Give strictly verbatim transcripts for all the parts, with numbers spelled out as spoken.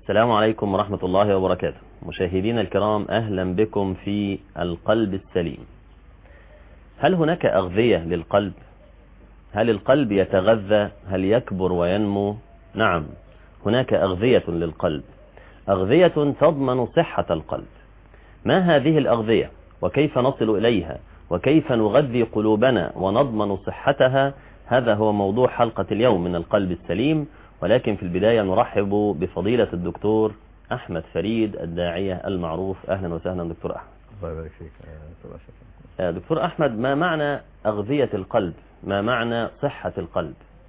السلام عليكم ورحمة الله وبركاته. مشاهدينا الكرام، أهلا بكم في القلب السليم. هل هناك أغذية للقلب؟ هل القلب يتغذى؟ هل يكبر وينمو؟ نعم، هناك أغذية للقلب، أغذية تضمن صحة القلب. ما هذه الأغذية وكيف نصل إليها وكيف نغذي قلوبنا ونضمن صحتها؟ هذا هو موضوع حلقة اليوم من القلب السليم. ولكن في البداية نرحب بفضيلة الدكتور أحمد فريد، الداعية المعروف. أهلا وسهلا دكتور أحمد. الله يبارك فيك دكتور أحمد، ما معنى أغذية القلب؟ ما معنى صحة القلب؟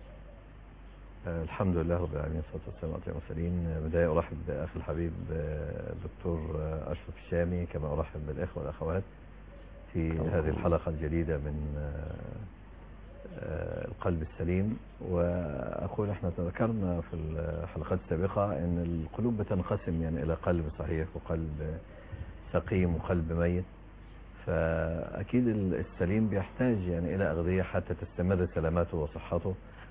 الحمد لله رب العالمين، والصلاة والسلام على المرسلين. بداية أرحب بأخي الحبيب الدكتور أشرف الشامي، كما أرحب بالإخوة والأخوات في هذه الحلقة الجديدة من القلب السليم. وأقول احنا تذكرنا في الحلقات السابقة أن القلوب بتنقسم يعني إلى قلب صحيح وقلب سقيم وقلب ميت. فأكيد السليم بيحتاج يعني إلى أغذية حتى تستمر سلامته وصحته،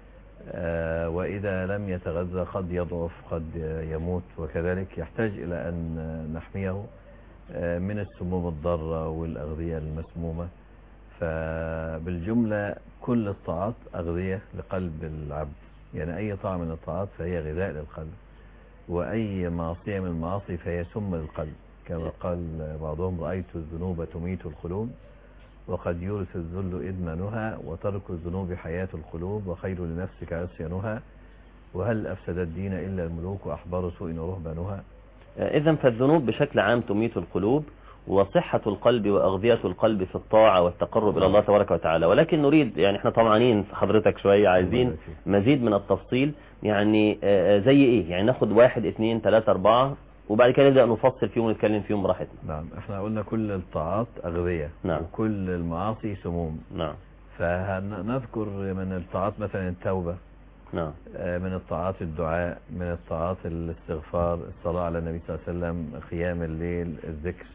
وإذا لم يتغذى قد يضعف قد يموت، وكذلك يحتاج إلى أن نحميه من السموم الضارة والأغذية المسمومة. فبالجملة كل الطاعات أغذية لقلب العبد، يعني أي طاعة من الطاعات فهي غذاء للقلب، وأي معصية من المعاصي فهي سم للقلب، كما قال بعضهم: رأيت الذنوب تميت القلوب وقد يورث الذل إدمانها، وترك الذنوب حياة القلوب، وخير لنفسك عصيانها، وهل أفسد الدين إلا الملوك وأحبار سوء ورهبانها. إذن فالذنوب بشكل عام تميت القلوب، وصحة القلب وأغذية القلب في الطاعة والتقرب إلى الله تبارك وتعالى. ولكن نريد، يعني احنا طمعانين في حضرتك شوية، عايزين مزيد من التفصيل. يعني زي ايه؟ يعني ناخد واحد اثنين ثلاثة أربعة وبعد كده نبدأ نفصل فيهم ونتكلم فيهم براحتنا. نعم، احنا قلنا كل الطاعات أغذية، نعم، وكل المعاصي سموم. نعم. فنذكر من الطاعات مثلا التوبة، نعم، من الطاعات الدعاء، من الطاعات الاستغفار، الصلاة على النبي صلى الله عليه وسلم، قيام الليل، الذكر.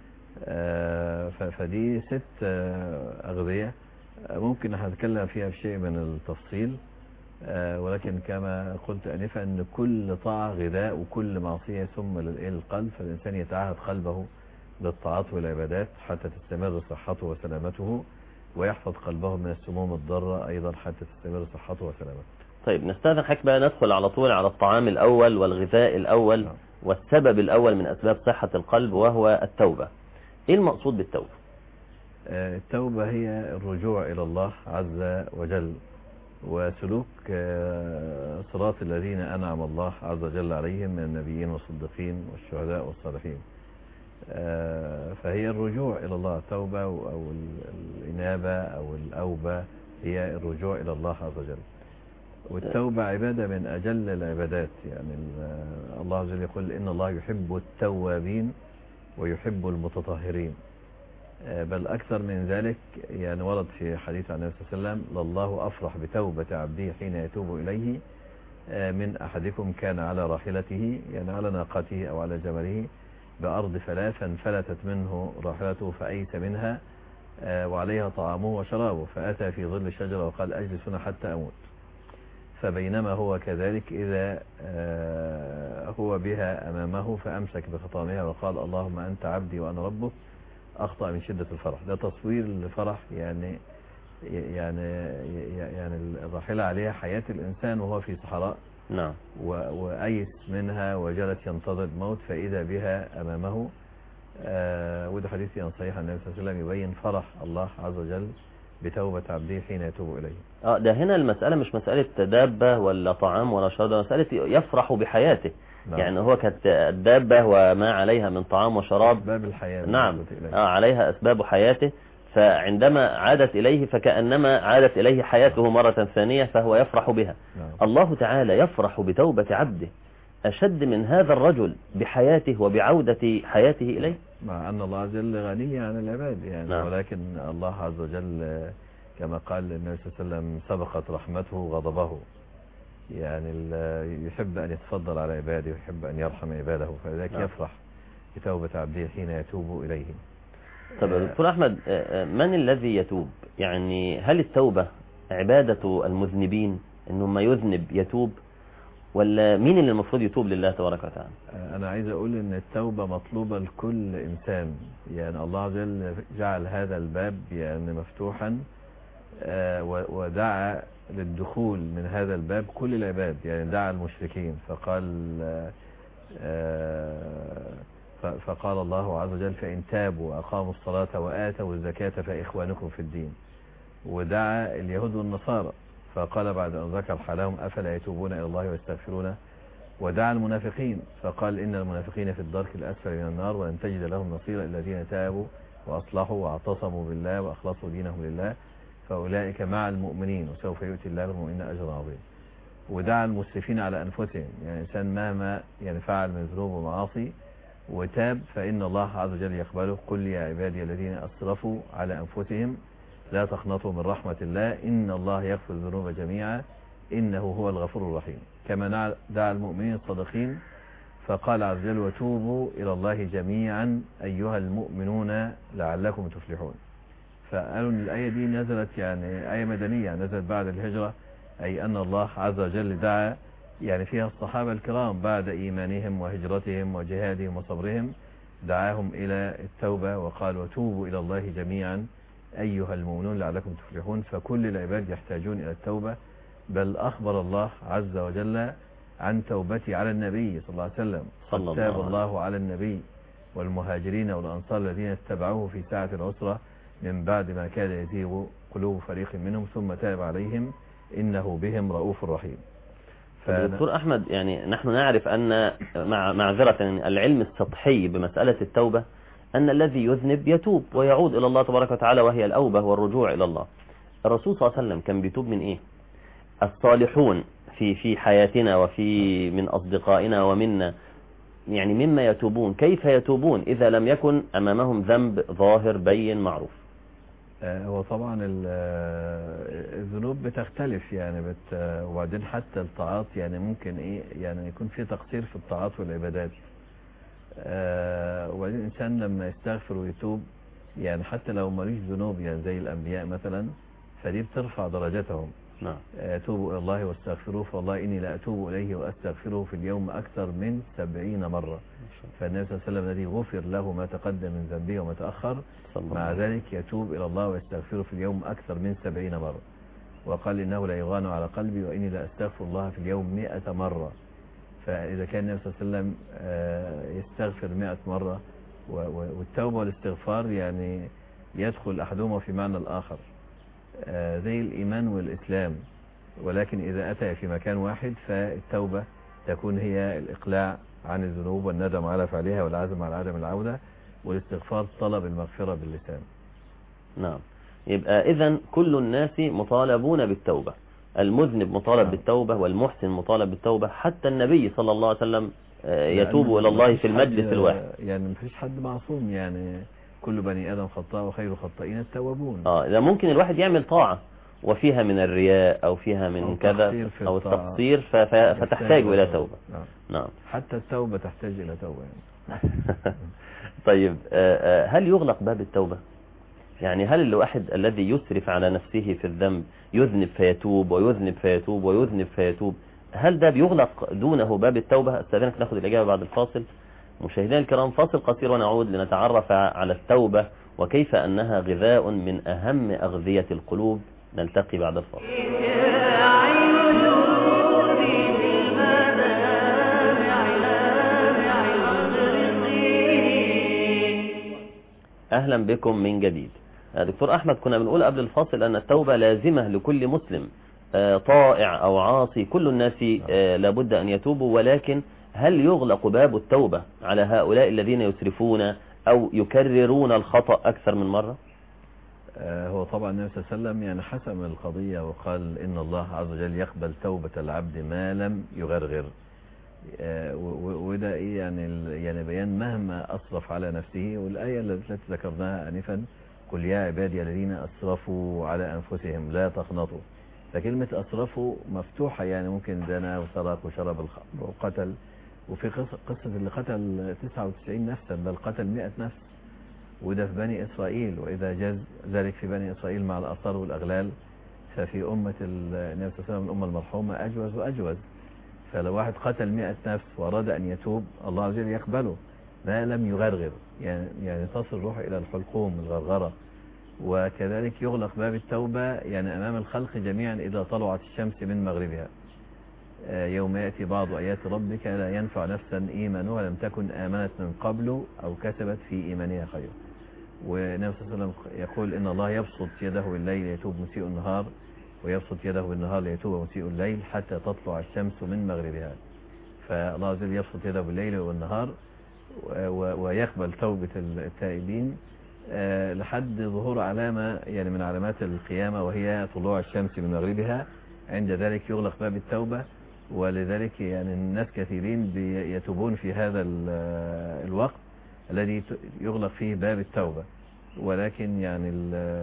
فدي ست أغذية ممكن هنتكلم فيها بشيء من التفصيل، ولكن كما قلت أنفا أن كل طاعة غذاء وكل معصية سم للقلب. فالإنسان يتعهد قلبه للطاعات والعبادات حتى تستمر صحته وسلامته، ويحفظ قلبه من السموم الضارة أيضا حتى تستمر صحته وسلامته. طيب، نستاذن حضرتك بقى ندخل على طول على الطعام الأول والغذاء الأول. نعم. والسبب الأول من أسباب صحة القلب وهو التوبة. ايه المقصود بالتوبة؟ التوبة هي الرجوع إلى الله عز وجل، وسلوك صراط الذين أنعم الله عز وجل عليهم من النبيين والصديقين والشهداء والصالحين. فهي الرجوع إلى الله. التوبة أو الإنابة أو الأوبة هي الرجوع إلى الله عز وجل. والتوبة عبادة من أجل العبادات، يعني الله عز وجل يقول: إن الله يحب التوابين ويحب المتطهرين. بل أكثر من ذلك، يعني ورد في حديث عن النبي صلى الله عليه وسلم: لله أفرح بتوبة عبده حين يتوب إليه من أحدكم كان على راحلته، يعني على ناقته أو على جمله، بأرض فلا فانفلتت منه راحلته فأيس منها، وعليها طعامه وشرابه، فأتى في ظل شجرة وقال: أجلس هنا حتى أموت. فبينما هو كذلك إذا هو بها أمامه فأمسك بخطامها وقال: اللهم أنت عبدي وأنا ربك، أخطأ من شدة الفرح. ده تصوير الفرح، يعني يعني يعني الراحلة عليها حياة الإنسان وهو في صحراء، نعم، وأيس منها وجلس ينتظر الموت فإذا بها أمامه. وده حديث صحيح عن النبي صلى الله عليه وسلم يبين فرح الله عز وجل بتوبة عبده حين يتوب إليه. اه ده هنا المسألة مش مسألة دابة ولا طعام ولا شراب، مسألة يفرح بحياته. نعم. يعني هو كانت الدابة وما عليها من طعام وشراب أسباب الحياة. نعم، آه عليها أسباب حياته. فعندما عادت إليه فكأنما عادت إليه حياته مرة ثانية، فهو يفرح بها. نعم. الله تعالى يفرح بتوبة عبده أشد من هذا الرجل بحياته وبعودة حياته إليه، مع أن الله عز وجل غني عن العباد يعني. نعم. ولكن الله عز وجل كما قال النبي صلى الله عليه وسلم: سبقت رحمته غضبه. يعني يحب أن يتفضل على عباده ويحب أن يرحم عباده، فلذلك نعم. يفرح بتوبة عبده حين يتوب إليه. طب دكتور أحمد، من الذي يتوب؟ يعني هل التوبة عبادة المذنبين، إنه ما يذنب يتوب، ولا مين اللي المفروض يتوب لله تبارك وتعالى؟ أنا عايز أقول إن التوبة مطلوبة لكل إنسان، يعني الله عز وجل جعل هذا الباب يعني مفتوحا ودعا للدخول من هذا الباب كل العباد، يعني دعا المشركين فقال فقال الله عز وجل فإن تابوا وأقاموا الصلاة وآتوا الزكاة فإخوانكم في الدين، ودعا اليهود والنصارى فقال بعد أن ذكر حالهم أفلا يتوبون إلى الله ويستغفرونه، ودعا المنافقين فقال إن المنافقين في الدرك الأسفل من النار ولن تجد لهم نصيرا الذين تابوا وأصلحوا واعتصموا بالله وأخلصوا دينهم لله فأولئك مع المؤمنين وسوف يؤتي الله المؤمنين أجرا عظيما. ودعا المسرفين على أنفسهم، يعني إنسان مهما يعني فعل من ذنوب ومعاصي وتاب فإن الله عز وجل يقبله. قل يا عبادي الذين أسرفوا على أنفسهم لا تقنطوا من رحمة الله إن الله يغفر الذنوب جميعا إنه هو الغفور الرحيم. كما دعا المؤمنين الصادقين فقال عز وجل وتوبوا إلى الله جميعا أيها المؤمنون لعلكم تفلحون. فقالوا ان الآية دي نزلت يعني آية مدنية، نزلت بعد الهجرة، أي أن الله عز وجل دعا يعني فيها الصحابة الكرام بعد إيمانهم وهجرتهم وجهادهم وصبرهم دعاهم إلى التوبة وقال وتوبوا إلى الله جميعا أيها المؤمنون لعلكم تفلحون. فكل العباد يحتاجون إلى التوبة، بل أخبر الله عز وجل عن توبته على النبي صلى الله عليه وسلم قد تاب الله على النبي والمهاجرين والأنصار الذين اتبعوه في ساعة العسرة من بعد ما كاد يزيغ قلوب فريق منهم ثم تاب عليهم إنه بهم رؤوف رحيم. دكتور أحمد، يعني نحن نعرف أن مع معذرة العلم السطحي بمسألة التوبة أن الذي يذنب يتوب ويعود إلى الله تبارك وتعالى وهي الأوبة والرجوع إلى الله. الرسول صلى الله عليه وسلم كان بيتوب من إيه؟ الصالحون في في حياتنا وفي من أصدقائنا ومنا يعني مما يتوبون، كيف يتوبون إذا لم يكن أمامهم ذنب ظاهر بين معروف؟ هو طبعا الذنوب بتختلف يعني بت وبعدين حتى الطاعات يعني ممكن ايه يعني يكون في تقصير في الطاعات والعبادات، وبعدين الانسان لما يستغفر ويتوب يعني حتى لو ماليش ذنوب يعني زي الانبياء مثلا فدي بترفع درجاتهم. نعم. توبوا الى الله واستغفروه فوالله اني لا اتوب اليه واستغفره في اليوم اكثر من سبعين مرة. فالنبي صلى الله عليه وسلم الذي غفر له ما تقدم من ذنبه وما تأخر مع ذلك يتوب الى الله ويستغفره في اليوم اكثر من سبعين مرة، وقال انه لا يغان على قلبي واني لا استغفر الله في اليوم مئة مرة. فاذا كان النبي صلى الله عليه وسلم يستغفر مئة مرة والتوبة والاستغفار يعني يدخل احدهما في معنى الاخر زي الإيمان والإسلام، ولكن إذا أتى في مكان واحد فالتوبة تكون هي الإقلاع عن الذنوب والندم على فعلها والعزم على عدم العودة، والاستغفار طلب المغفرة باللسان. نعم. يبقى إذن كل الناس مطالبون بالتوبة، المذنب مطالب نعم. بالتوبة والمحسن مطالب بالتوبة، حتى النبي صلى الله عليه وسلم يتوب يعني إلى الله في المجلس الواحد. يعني مفيش حد معصوم، يعني كل بني آدم خطاء وخير خطائين التوابون. اه ده ممكن الواحد يعمل طاعة وفيها من الرياء أو فيها من أو كذا أو التقصير فتحتاج إلى توبة. نعم. نعم. حتى التوبة تحتاج إلى توبة يعني. طيب هل يغلق باب التوبة؟ يعني هل الواحد الذي يسرف على نفسه في الذنب يذنب فيتوب ويذنب فيتوب ويذنب فيتوب، هل ده بيغلق دونه باب التوبة؟ استاذنك ناخد الإجابة بعد الفاصل. مشاهدينا الكرام فاصل قصير ونعود لنتعرف على التوبة وكيف أنها غذاء من أهم أغذية القلوب. نلتقي بعد الفاصل. أهلا بكم من جديد. دكتور أحمد، كنا بنقول قبل الفاصل أن التوبة لازمة لكل مسلم طائع أو عاصي، كل الناس لابد أن يتوبوا، ولكن هل يغلق باب التوبة على هؤلاء الذين يسرفون أو يكررون الخطأ أكثر من مرة؟ هو طبعا النبي صلى الله عليه وسلم يعني حسم القضية وقال إن الله عز وجل يقبل توبة العبد ما لم يغرغر، وده إيه يعني يعني بيان مهما أسرف على نفسه. والآية التي ذكرناها آنفا قل يا عبادي الذين أسرفوا على أنفسهم لا تقنطوا، فكلمة أسرفوا مفتوحة، يعني ممكن زنا وسرق وشرب الخمر وقتل، وفي قصة اللي قتل تسعة وتسعين نفسا بل قتل مئة نفس، وده في بني إسرائيل. وإذا جاز ذلك في بني إسرائيل مع الأثار والأغلال ففي أمة النبي صلى الله عليه وسلم الأمة المرحومة أجوز وأجوز. فلو واحد قتل مئة نفس وأراد أن يتوب الله عز وجل يقبله ما لم يغرغر، يعني, يعني تصل روح إلى الحلقوم الغرغرة. وكذلك يغلق باب التوبة يعني أمام الخلق جميعا إذا طلعت الشمس من مغربها. يوم يأتي بعض آيات ربك لا ينفع نفسا إيمانها لم تكن آمنت من قبل أو كسبت في إيمانها خيرا. والنبي صلى الله عليه وسلم يقول إن الله يبسط يده بالليل ليتوب مسيء النهار، ويبسط يده بالنهار ليتوب مسيء الليل حتى تطلع الشمس من مغربها. فالله عز وجل يبسط يده بالليل والنهار ويقبل توبة التائبين لحد ظهور علامة يعني من علامات القيامة، وهي طلوع الشمس من مغربها. عند ذلك يغلق باب التوبة، ولذلك يعني الناس كثيرين يتوبون في هذا الوقت الذي يغلق فيه باب التوبة، ولكن يعني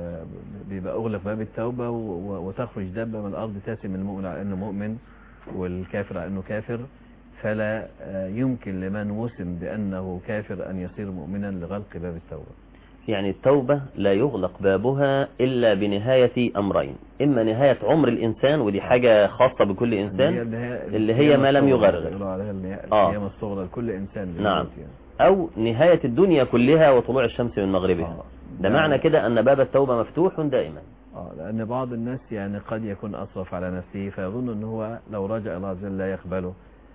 بيبقى أغلق باب التوبة وتخرج دابة من الأرض تاسم المؤمن على أنه مؤمن والكافر على أنه كافر، فلا يمكن لمن وسم بأنه كافر أن يصير مؤمنا لغلق باب التوبة. يعني التوبة لا يغلق بابها إلا بنهاية أمرين: إما نهاية عمر الإنسان، ودي حاجة خاصة بكل إنسان اللي هي ما لم يغرغر، القيامة الصغرى لكل إنسان. نعم. أو نهاية الدنيا كلها وطلوع الشمس من مغربها. آه. ده معنى كده أن باب التوبة مفتوح دائما. آه لأن بعض الناس يعني قد يكون أصرف على نفسه فيظن أنه هو لو رجع الله عز وجل لا يقبله.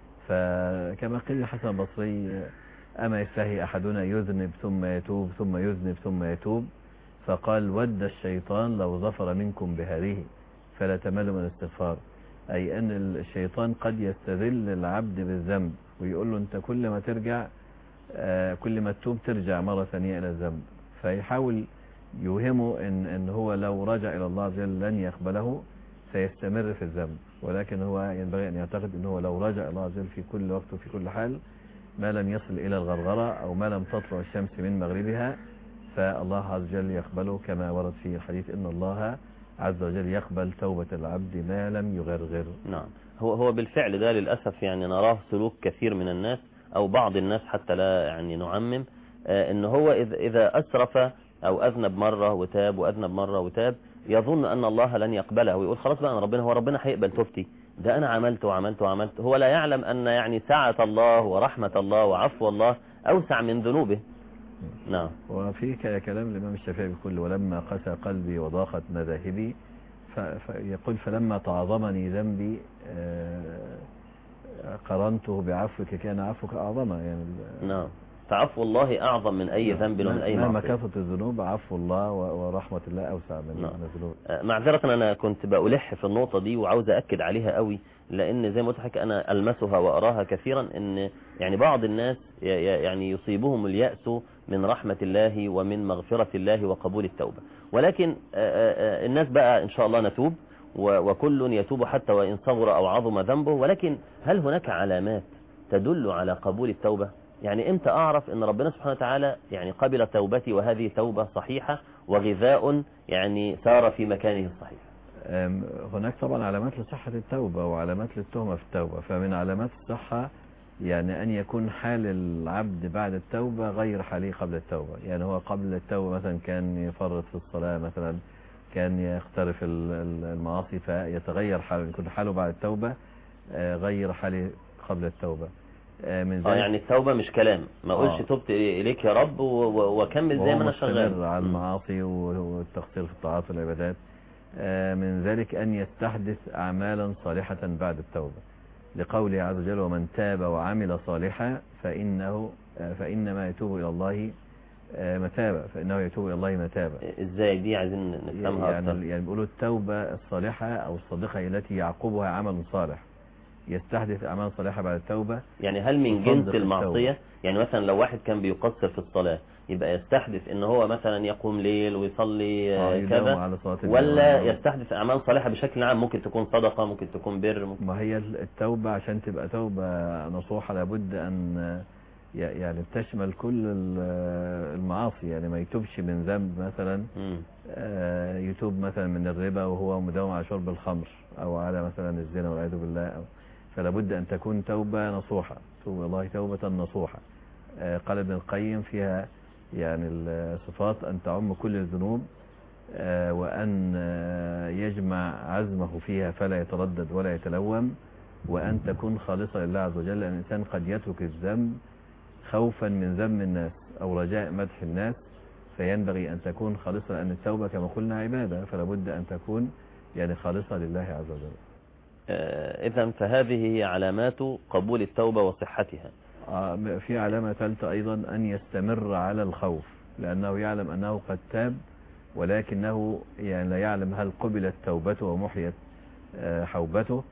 فكما قيل الحسن البصري: أما يستحي أحدنا يذنب ثم يتوب ثم يذنب ثم يتوب، فقال: ود الشيطان لو ظفر منكم بهذه فلا تملوا من الاستغفار. أي أن الشيطان قد يستذل العبد بالذنب ويقول له أنت كل ما ترجع آه كل ما تتوب ترجع مرة ثانية إلى الذنب، فيحاول يوهمه إن, إن هو لو رجع إلى الله عز وجل لن يقبله سيستمر في الذنب. ولكن هو ينبغي أن يعتقد أنه هو لو رجع إلى الله عز وجل في كل وقت وفي كل حال ما لم يصل إلى الغرغرة أو ما لم تطلع الشمس من مغربها فالله عز وجل يقبله، كما ورد في الحديث إن الله عز وجل يقبل توبة العبد ما لم يغرغر. نعم. هو هو بالفعل ده للأسف يعني نراه سلوك كثير من الناس أو بعض الناس حتى لا يعني نعمم، آه إن هو إذا, إذا أسرف أو أذنب مرة وتاب وأذنب مرة وتاب يظن أن الله لن يقبله ويقول خلاص بقى أنا ربنا هو ربنا هيقبل توبتي، ده أنا عملت وعملت وعملت. هو لا يعلم أن يعني سعة الله ورحمة الله وعفو الله أوسع من ذنوبه. نعم. وفي كلام الإمام الشافعي بيقول: ولما قسى قلبي وضاقت مذاهبي فيقول فلما تعظمني ذنبي قرنته بعفوك كان عفوك أعظم. يعني نعم، فعفو الله أعظم من أي ذنب ومن أي معصية. مهما كثرت الذنوب عفو الله ورحمة الله أوسع من نعم. الذنوب. معذرة أنا كنت بألح في النقطة دي وعاوز أكد عليها قوي، لأن زي ما قلت لك أنا ألمسها وأراها كثيرا، إن يعني بعض الناس يعني يصيبهم اليأس من رحمة الله ومن مغفرة الله وقبول التوبة، ولكن الناس بقى إن شاء الله نتوب وكل يتوب حتى وإن صغر أو عظم ذنبه، ولكن هل هناك علامات تدل على قبول التوبة؟ يعني امتى اعرف ان ربنا سبحانه وتعالى يعني قبل توبتي وهذه توبة صحيحة وغذاء يعني سار في مكانه الصحيح؟ هناك طبعا علامات لصحة التوبة وعلامات للتهمة في التوبة. فمن علامات الصحة يعني أن يكون حال العبد بعد التوبة غير حاله قبل التوبة. يعني هو قبل التوبة مثلا كان يفرط في الصلاة، مثلا كان يخترف المعاصي، فيتغير حاله، يكون حاله بعد التوبة غير حاله قبل التوبة. من اه يعني التوبة مش كلام، ما اقولش آه. تبت اليك يا رب واكمل زي ما انا شغال على المعاصي والتقصير في الطاعات والعبادات. من ذلك ان يستحدث اعمالا صالحة بعد التوبة، لقوله عز وجل: ومن تاب وعمل صالحا فانه فانما يتوب الى الله متابا فانه يتوب الى الله متابا. ازاي دي عايزين نفهمها يعني اكتر؟ يعني بيقولوا التوبة الصالحة او الصادقة التي يعقبها عمل صالح، يستحدث أعمال صالحة بعد التوبة. يعني هل من جنس المعصية؟ يعني مثلا لو واحد كان بيقصر في الصلاة يبقى يستحدث ان هو مثلا يقوم ليل ويصلي آه كذا، ولا يستحدث أعمال صالحة بشكل عام؟ ممكن تكون صدقة، ممكن تكون بر، ممكن. ما هي التوبة عشان تبقى توبة نصوحة لابد أن يعني تشمل كل المعاصي. يعني ما يتوبش من ذنب مثلا آه يتوب مثلا من الربا وهو مداوم على شرب الخمر أو على مثلا الزنا والعياذ بالله، أو فلا بد أن تكون توبة نصوحة، توبة الله توبة نصوحة. آه قال ابن القيم فيها يعني الصفات أن تعم كل الذنوب، آه وأن آه يجمع عزمه فيها فلا يتردد ولا يتلوم، وأن تكون خالصة لله عز وجل. لأن الإنسان قد يترك الذنب خوفا من ذم الناس أو رجاء مدح الناس، فينبغي أن تكون خالصة، لأن التوبة كما قلنا عبادة، فلا بد أن تكون يعني خالصة لله عز وجل. إذن فهذه هي علامات قبول التوبة وصحتها. في علامة ثالثة أيضا أن يستمر على الخوف، لأنه يعلم أنه قد تاب، ولكنه يعني لا يعلم هل قبلت توبته ومحيت حوبته،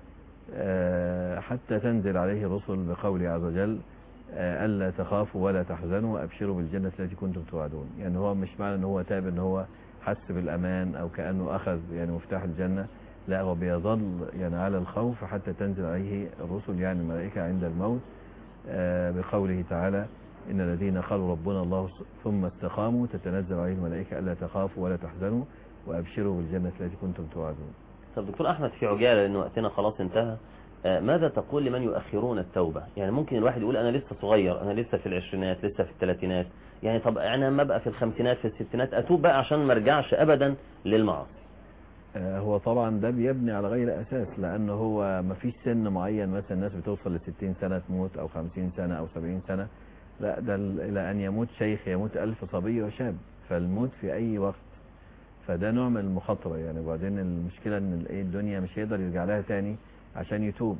حتى تنزل عليه الرسل بقوله عز وجل ألا تخافوا ولا تحزنوا وأبشروا بالجنة التي كنتم توعدون. يعني هو مش معنى أنه هو تاب أنه هو حس بالأمان أو كأنه أخذ يعني مفتاح الجنة، لا، هو بيظل يعني على الخوف حتى تنزل عليه الرسل يعني الملائكة عند الموت، بقوله تعالى إن الذين قالوا ربنا الله ثم استقاموا تتنزل عليه الملائكة ألا تخافوا ولا تحزنوا وأبشروا بالجنة التي كنتم توعدون. طب دكتور أحمد، في عجالة لأن وقتنا خلاص انتهى، ماذا تقول لمن يؤخرون التوبة؟ يعني ممكن الواحد يقول أنا لسه صغير، أنا لسه في العشرينات، لسه في الثلاثينات، يعني طب أنا ما بقى في الخمسينات في الستينات أتوب بقى عشان ما ارجعش أبدا للمعاصي. هو طبعا ده بيبني على غير أساس، لأنه هو ما فيش سن معين، مثلا الناس بتوصل لستين سنة تموت أو خمسين سنة أو سبعين سنة، لا، ده إلى أن يموت شيخ يموت ألف صبي وشاب، فالموت في أي وقت، فده نوع من المخاطرة يعني. وبعدين المشكلة أن الدنيا مش هيقدر يرجع لها تاني عشان يتوب،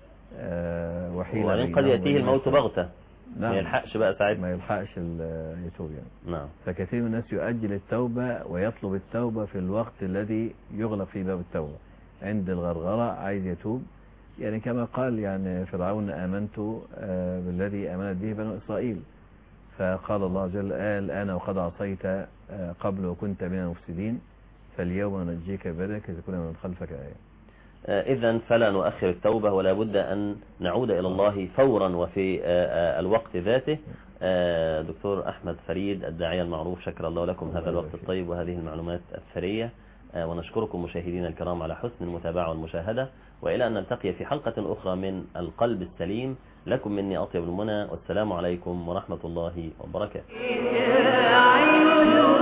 أه وحيل وبعدين قد يأتيه الموت بغتة، نعم، ما يلحقش بقى ساعتها، ما يلحقش يتوب يعني. نعم. فكثير من الناس يؤجل التوبة ويطلب التوبة في الوقت الذي يغلق فيه باب التوبة، عند الغرغرة عايز يتوب، يعني كما قال يعني فرعون آمنت بالذي آمنت به بنو إسرائيل، فقال الله جل قال أنا وقد عصيت قبل وكنت من المفسدين فاليوم ننجيك ببدنك لتكون من خلفك آية. إذن فلا نؤخر التوبة، ولا بد أن نعود إلى الله فورا وفي الوقت ذاته. دكتور أحمد فريد الداعية المعروف، شكر الله لكم هذا الوقت الطيب وهذه المعلومات الثرية، ونشكركم مشاهدينا الكرام على حسن المتابعة والمشاهدة، وإلى أن نلتقي في حلقة أخرى من القلب السليم، لكم مني أطيب المنى، والسلام عليكم ورحمة الله وبركاته.